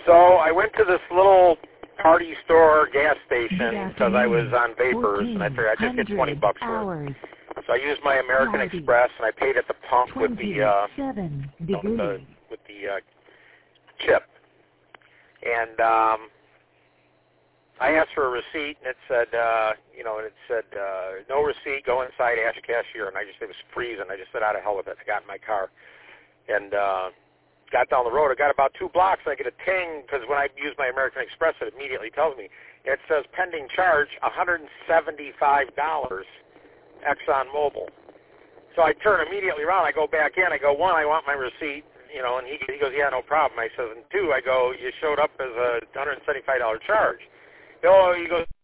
So I went to this little party store gas station because I was on vapors, and I figured I'd just get $20 worth. So I used my American Express, and I paid at the pump with the chip. And I asked for a receipt, and it said, no receipt, go inside, ask cashier. And it was freezing. I just said, out of hell with it. I got in my car and got down the road. I got about 2 blocks, and I get a ting, because when I use my American Express, it immediately tells me. It says pending charge, $175, ExxonMobil. So I turn immediately around. I go back in. I go, 1, I want my receipt, and he goes, yeah, no problem. I says, and 2, I go, you showed up as a $175 charge. Oh, he goes,